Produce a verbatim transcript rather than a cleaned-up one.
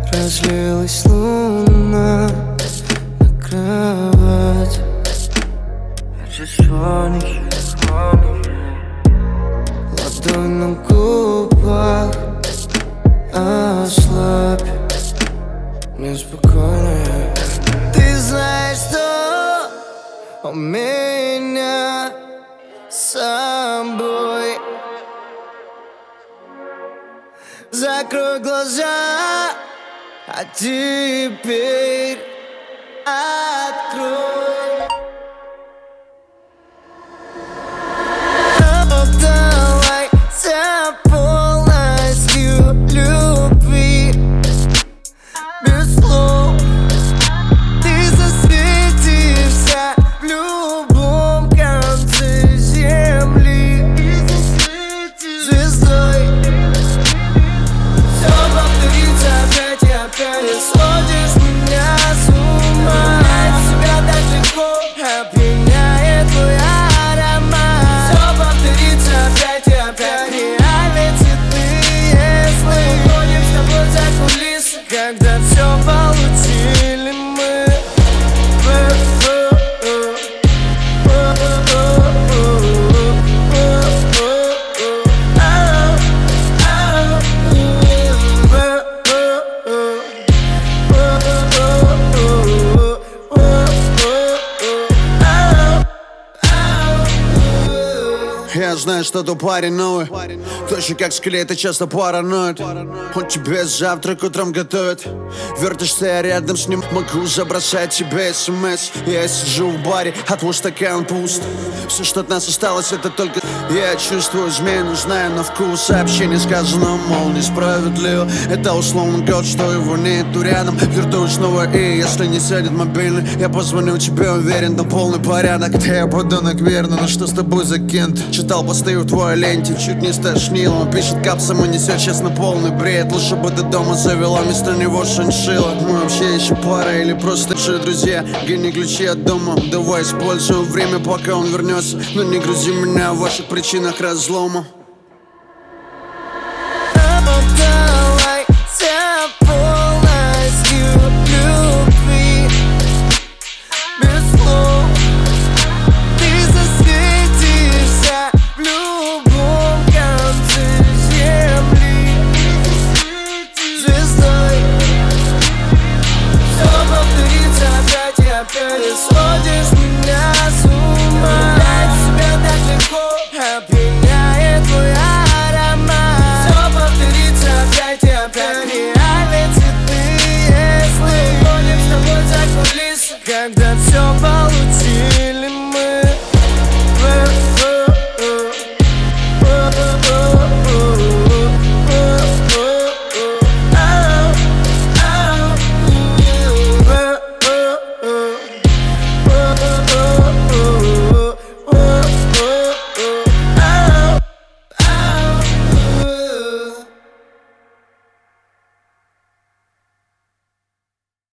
Разлилась луна на кровать. I just wanna hear. Ладонь на губах, ослабь, мне спокойно. Ты знаешь, что у меня с собой. Закрой глаза, а теперь открой. Отдавайся полностью любви, без слов. Ты засветишься в любом конце земли звездой. Все повторится опять и опять, и сводишь меня с ума. Тебя так легко опьяняет твой аромат. Все повторится опять и опять, реальные цветные сны. Уходим с тобой за кулисы, когда все получили мы. Я знаю, что ты парень новый, точно как скелет и часто параноид. Он тебе завтрак утром готовит, вертишься я рядом с ним. Могу забросать тебе смс. Я сижу в баре, а твой стакан пуст. Все, что от нас осталось, это только я чувствую измену, знаю на вкус. Сообщение сказано, мол, несправедливо. Это условно год, что его нету рядом. Вертуюсь снова, и если не сядет мобильный, я позвоню тебе, уверен, там полный порядок. Да я подонок, верно, но что с тобой за кент? Читал посты в твоей ленте, чуть не стошнило. Он пишет капсом и несет честно полный бред. Лучше бы ты дома завела вместо него шиншилла. Мы вообще еще пара или просто же друзья? Гени ключи от дома, давай используем время, пока он вернется. Но не грузи меня в ваших причинах разлома.